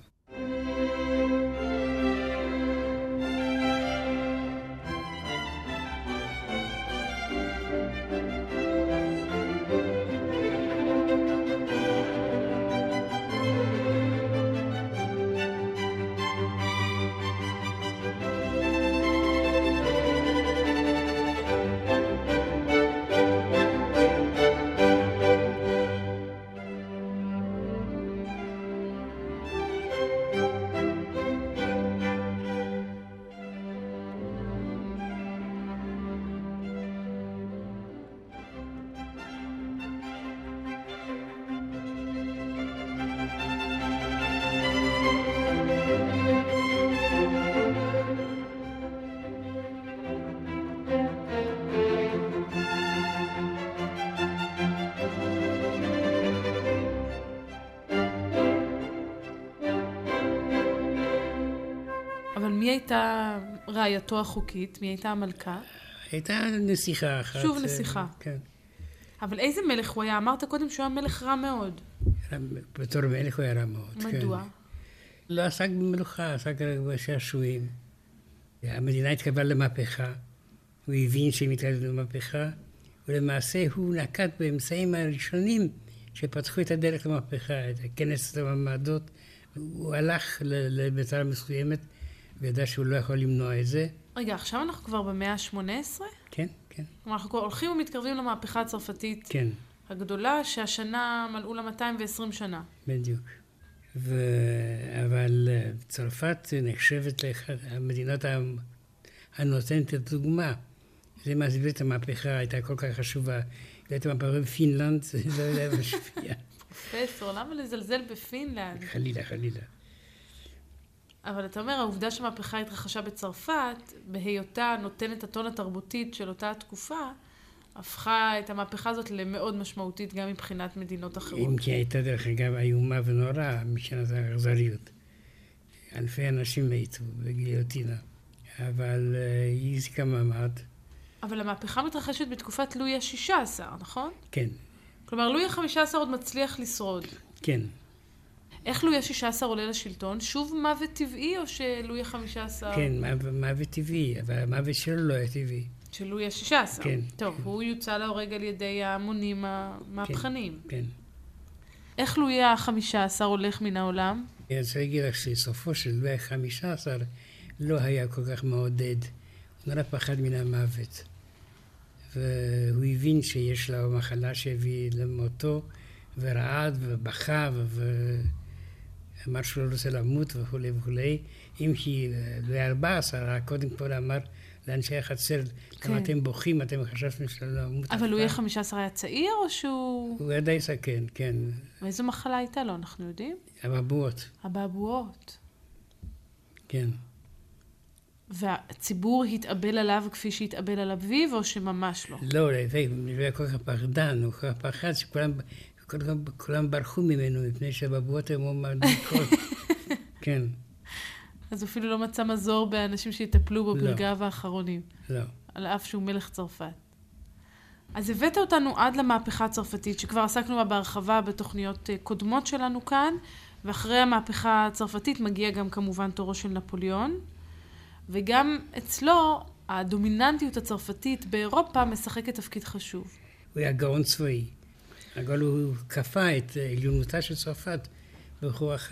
מי הייתה רעייתו החוקית? מי הייתה המלכה? הייתה נסיכה אחת. שוב נסיכה. כן. אבל איזה מלך הוא היה? אמרת קודם שהוא היה מלך רע מאוד. בתור מלך הוא היה רע מאוד. מדוע? כן. לא עסק במלוכה, עסק רק בשעשועים. המדינה התקבלה למהפכה, הוא הבין שהיא מתקבלת למהפכה, ולמעשה הוא נקט באמצעים הראשונים שפתחו את הדרך למהפכה, את הכנס המעמדות. הוא הלך לביתר מסוימת, וידע שהוא לא יכול למנוע את זה. רגע, עכשיו אנחנו כבר במאה ה-שמונה עשרה? כן, כן. אנחנו כבר הולכים ומתקרבים למהפכה הצרפתית כן. הגדולה, שהשנה מלאו לה מאתיים ועשרים שנה. בדיוק. ו... אבל צרפת נחשבת לאחת המדינות הנותנת את הדוגמה. זה מסביר את המהפכה, הייתה כל כך חשובה. הייתה מהפכה בפינלנד, זה לא היה משפיע. פרופסור, למה לזלזל בפינלנד? חלילה, חלילה. אבל אתה אומר, העובדה שהמהפכה התרחשה בצרפת, בהיותה נותנת הטון התרבותית של אותה התקופה, הפכה את המהפכה הזאת למאוד משמעותית גם מבחינת מדינות אחרות. אם כי הייתה דרך אגב איומה ונוראה משנת האכזריות. אלפי אנשים מתו בגיליוטינה, אבל uh, היא הזיקה מעמד. אבל המהפכה מתרחשת בתקופת לואי ה-שישה עשר, נכון? כן. כלומר, לואי ה-חמישה עשר עוד מצליח לשרוד. כן. איך לואי ה-שישה עשר עולה לשלטון? שוב מוות טבעי או שלואי ה-חמישה עשר? כן, מוות טבעי, אבל המוות שלו לא היה טבעי. של לואי ה-שישה עשר? כן. טוב, כן. הוא יוצא להורג על ידי ההמונים המהפכניים. כן, כן. איך לואי ה-חמישה עשר הולך מן העולם? אני רוצה להגיד לך שסופו של לואי ה-חמישה עשר לא היה כל כך מעודד. הוא נורא פחד מן המוות. והוא הבין שיש לו מחלה שהביא למותו, ורעד ובכה, ואמר שהוא לא רוצה למות וכו' וכו'. אם כי לואי ה-ארבע עשר, קודם כל אמר לאנשי החצר, כן. למה אתם בוכים, אתם חשבתם שלא למות. אבל לואי ה-חמישה עשר היה צעיר או שהוא... הוא היה די סכן, כן. ואיזו מחלה הייתה לו, אנחנו יודעים? אבעבועות. אבעבועות. כן. והציבור התאבל עליו כפי שהתאבל על אביו, או שממש לא? לא, הוא היה כל כך פחדן, הוא כל כך פחד שכולם כולם, כולם ברחו ממנו, מפני שהבעבועות הם מדליקות. כן. אז אפילו לא מצא מזור באנשים שהטפלו בו לא. ברגעיו האחרונים. לא. על אף שהוא מלך צרפת. אז הבאת אותנו עד למהפכה הצרפתית, שכבר עסקנו בה בהרחבה בתוכניות קודמות שלנו כאן, ואחרי המהפכה הצרפתית מגיע גם כמובן תורו של נפוליאון, וגם אצלו הדומיננטיות הצרפתית באירופה משחקת תפקיד חשוב. הוא היה גאון צבאי, אבל הוא כפה את עליונותה של צרפת בכוח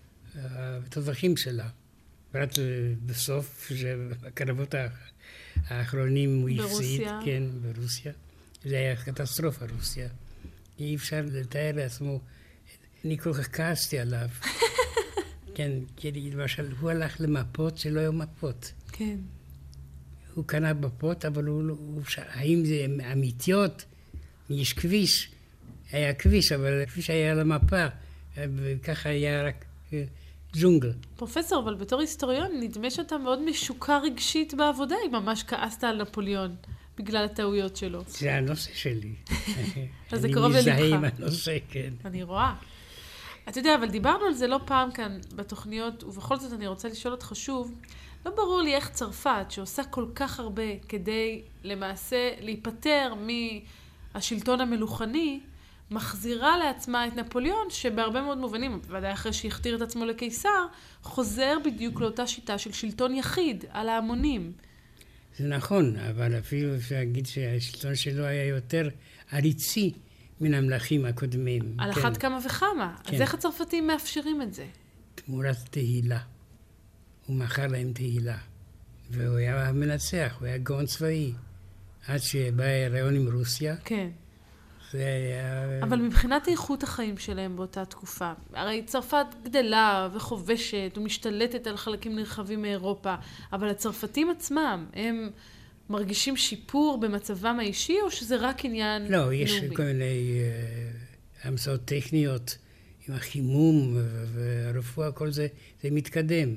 התותחים שלה. פרט בסוף, בקרבות האחרונים הוא הפסיד, כן, ברוסיה. זה היה קטסטרופה, רוסיה. אי אפשר לתאר לעצמו, אני כל כך כעסתי עליו. כן, כי למשל, הוא הלך למפות שלא היו מפות. כן. הוא קנה מפות, אבל הוא, הוא, האם זה אמיתיות? יש כביש, היה כביש, אבל הכביש היה על המפה, וככה היה רק ג'ונגל. פרופסור, אבל בתור היסטוריון, נדמה שאתה מאוד משוקע רגשית בעבודה, אם ממש כעסת על נפוליאון, בגלל הטעויות שלו. זה הנושא שלי. אז זה קרוב ללבך. אני מזהה עם הנושא, כן. אני רואה. אתה יודע, אבל דיברנו על זה לא פעם כאן בתוכניות, ובכל זאת אני רוצה לשאול אותך שוב, לא ברור לי איך צרפת, שעושה כל כך הרבה כדי למעשה להיפטר מהשלטון המלוכני, מחזירה לעצמה את נפוליאון, שבהרבה מאוד מובנים, ודאי אחרי שהכתיר את עצמו לקיסר, חוזר בדיוק לאותה שיטה של שלטון יחיד על ההמונים. זה נכון, אבל אפילו אפשר להגיד שהשלטון שלו היה יותר עריצי מן המלכים הקודמים. על כן. אחת כמה וכמה. כן. אז איך הצרפתים מאפשרים את זה? תמורת תהילה. הוא מכר להם תהילה. והוא היה מנצח, הוא היה גאון צבאי. עד שבא הרעיון עם רוסיה. כן. זה היה... אבל מבחינת איכות החיים שלהם באותה תקופה, הרי צרפת גדלה וחובשת ומשתלטת על חלקים נרחבים מאירופה, אבל הצרפתים עצמם, הם מרגישים שיפור במצבם האישי, או שזה רק עניין לאומי? לא, יש כל מיני uh, המצאות טכניות, עם החימום והרפואה, כל זה, זה מתקדם.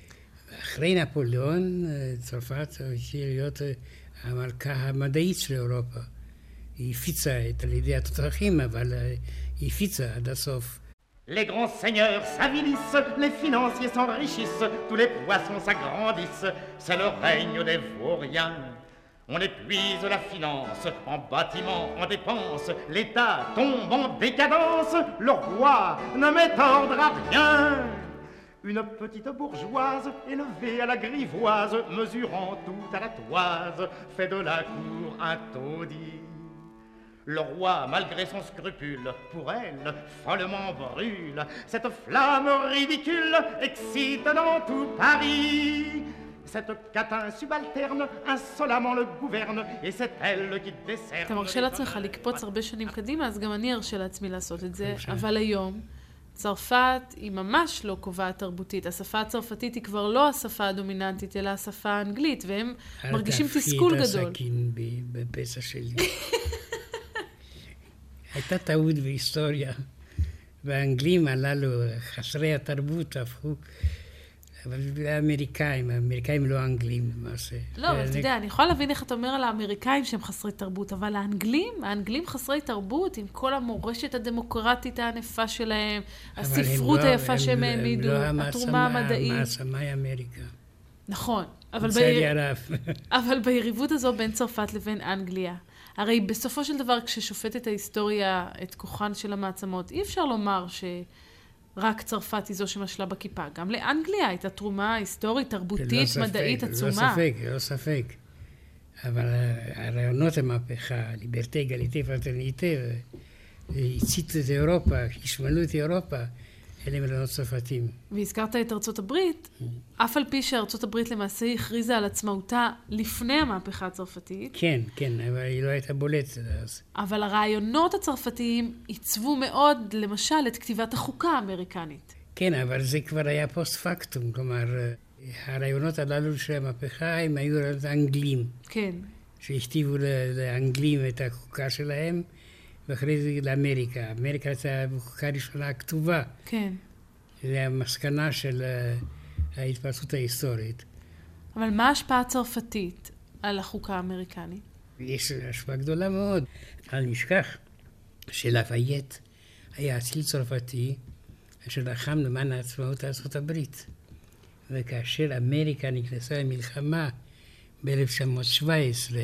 אחרי נפוליאון, צרפת התחילה להיות המלכה המדעית של אירופה. היא הפיצה את על ידי התותחים, אבל היא הפיצה עד הסוף. Les grands seigneurs s'avilissent, les financiers s'enrichissent, tous les poissons s'agrandissent, c'est le règne des vauriens. On épuise la finance, en bâtiments, en dépenses, l'État tombe en décadence, le roi ne met ordre à rien. Une petite bourgeoise élevée à la grivoise, mesurant tout à la toise, fait de la cour un taudis. Le roi, malgré son scrupule, pour elle, follement brûle. Cette flamme ridicule excite dans tout Paris. Cette catin subalterne insolemment le gouverne, et c'est elle qui décerne... אתה מרשה לעצמך לקפוץ הרבה שנים קדימה, אז גם אני ארשה לעצמי לעשות את זה, אבל היום צרפת היא ממש לא קובעת תרבותית. השפה הצרפתית היא כבר לא השפה הדומיננטית, אלא השפה האנגלית, והם מרגישים תסכול גדול. אל תפחי את הסכין בפסע שלי. הייתה טעות בהיסטוריה, והאנגלים הללו, חסרי התרבות, הפכו, אבל האמריקאים, האמריקאים לא האנגלים למעשה. לא, אבל אתה יודע, אני יכולה להבין איך אתה אומר על האמריקאים שהם חסרי תרבות, אבל האנגלים, האנגלים חסרי תרבות, עם כל המורשת הדמוקרטית הענפה שלהם, הספרות היפה שהם העמידו, התרומה המדעית. המעצמה היא אמריקה. נכון, אבל ביריבות הזו בין צרפת לבין אנגליה, הרי בסופו של דבר, כששופטת ההיסטוריה את כוחן של המעצמות, אי אפשר לומר שרק צרפת היא זו שמשלה בכיפה. גם לאנגליה הייתה תרומה היסטורית, תרבותית, מדעית, עצומה. לא ספק, לא ספק. אבל הרעיונות המהפכה, ליברטי, גליטי, פרטרניטי, הציתו את אירופה, השמלו את אירופה, אלה מלונות צרפתים. והזכרת את ארצות הברית, אף על פי שארצות הברית למעשה הכריזה על עצמאותה לפני המהפכה הצרפתית. כן, כן, אבל היא לא הייתה בולטת אז. אבל הרעיונות הצרפתיים עיצבו מאוד, למשל, את כתיבת החוקה האמריקנית. כן, אבל זה כבר היה פוסט פקטום, כלומר, הרעיונות הללו של המהפכה הם היו רעיונות האנגלים. כן. שהכתיבו לאנגלים את החוקה שלהם, ואחרי זה לאמריקה. אמריקה הייתה החוקה הראשונה הכתובה. כן. זה המסקנה של ההתפרצות ההיסטורית. אבל מה ההשפעה הצרפתית על החוקה האמריקנית? יש השפעה גדולה מאוד. אל נשכח שלפייט היה אציל צרפתי אשר לחם למען העצמאות ארצות הברית. וכאשר אמריקה נכנסה למלחמה ב-אלף תשע מאות שבע עשרה,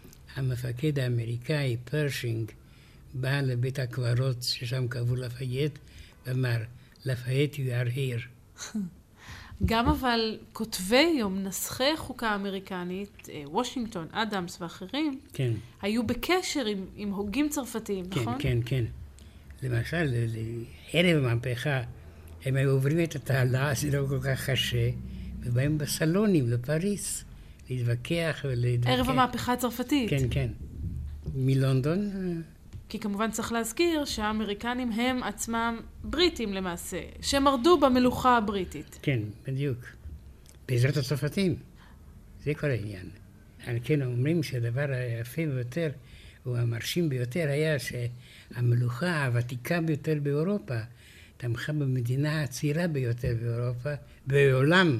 המפקד האמריקאי פרשינג בא לבית הקברות ששם קבעו לפייט ואמר, לפייט you are here. גם אבל כותבי או מנסחי חוקה האמריקנית, וושינגטון, אדמס ואחרים, כן. היו בקשר עם, עם הוגים צרפתיים, כן, נכון? כן, כן. למשל, ערב המהפכה, הם היו עוברים את התעלה, זה לא כל כך קשה, ובאים בסלונים לפריס, להתווכח ולהתווכח. ערב המהפכה הצרפתית. כן, כן. מלונדון. כי כמובן צריך להזכיר שהאמריקנים הם עצמם בריטים למעשה, שמרדו במלוכה הבריטית. כן, בדיוק. בעזרת הצרפתים. זה כל העניין. על כן אומרים שהדבר היפה ביותר, או המרשים ביותר, היה שהמלוכה הוותיקה ביותר באירופה, תמכה במדינה הצעירה ביותר באירופה, בעולם.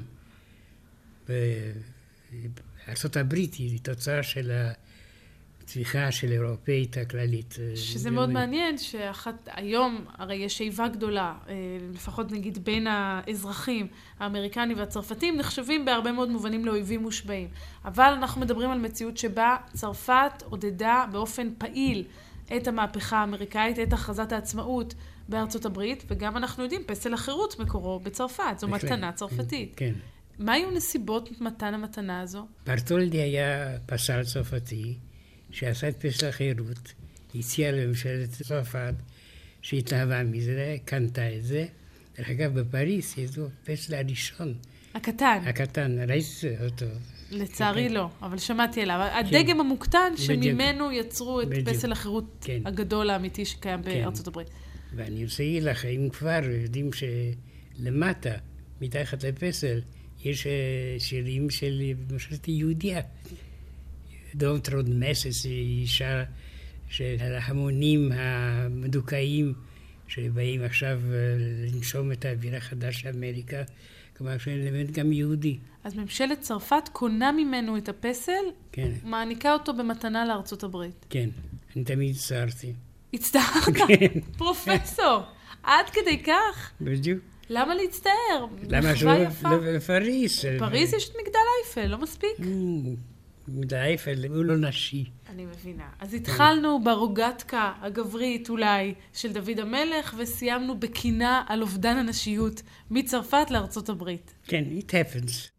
בארצות הברית היא תוצאה של הצליחה של אירופאית הכללית. שזה מאוד מעניין שאחת היום, הרי יש שאיבה גדולה, לפחות נגיד בין האזרחים האמריקנים והצרפתים, נחשבים בהרבה מאוד מובנים לאויבים מושבעים. אבל אנחנו מדברים על מציאות שבה צרפת עודדה באופן פעיל את המהפכה האמריקאית, את הכרזת העצמאות בארצות הברית, וגם אנחנו יודעים, פסל החירות מקורו בצרפת, זו מתנה צרפתית. כן. מה היו נסיבות מתן המתנה הזו? ברטולדי היה פסל צרפתי, שעשה את פסל החירות, הציע לממשלת צרפת, שהתלהבה מזה, קנתה את זה. דרך אגב, בפריס יש לו פסל הראשון. הקטן. הקטן, ראיתי אותו. לצערי לא, אבל שמעתי עליו. הדגם המוקטן שממנו יצרו את פסל החירות הגדול האמיתי שקיים בארצות הברית. ואני רוצה להגיד לך, אם כבר יודעים שלמטה, מתחת לפסל, יש שירים של משלת יהודיה. Don't road messes, אישה של ההמונים המדוכאים שבאים עכשיו לנשום את האוויר החדש לאמריקה, כלומר שאלמנט גם יהודי. אז ממשלת צרפת קונה ממנו את הפסל, כן. מעניקה אותו במתנה לארצות הברית. כן, אני תמיד הצטערתי. הצטערת? כן. פרופסור. עד כדי כך? בדיוק. למה להצטער? למה שלא לפריס? בפריז יש את מגדל אייפל, לא מספיק? מגדל אייפל הוא לא נשי. אני מבינה. אז התחלנו ברוגטקה הגברית אולי של דוד המלך, וסיימנו בקינה על אובדן הנשיות מצרפת לארצות הברית. כן, it happens.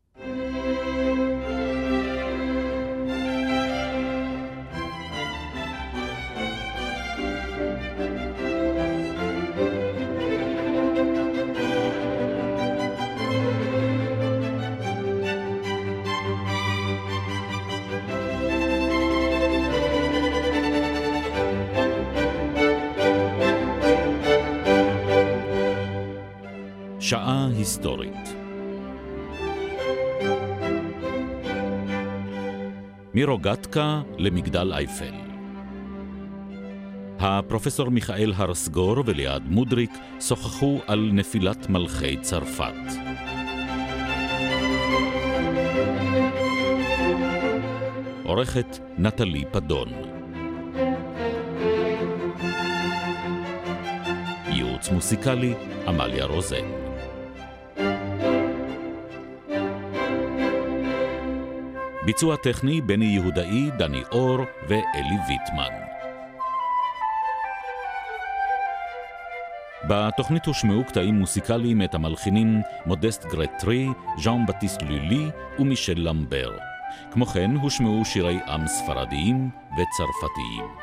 שעה היסטורית. מרוגטקה למגדל אייפל. הפרופסור מיכאל הרסגור וליעד מודריק שוחחו על נפילת מלכי צרפת. עורכת נטלי פדון. ייעוץ מוסיקלי עמליה רוזן. ביצוע טכני בני יהודאי, דני אור ואלי ויטמן. בתוכנית הושמעו קטעים מוסיקליים מאת המלחינים מודסט גרטרי, ז'אן בטיסט לולי ומישל למבר. כמו כן הושמעו שירי עם ספרדיים וצרפתיים.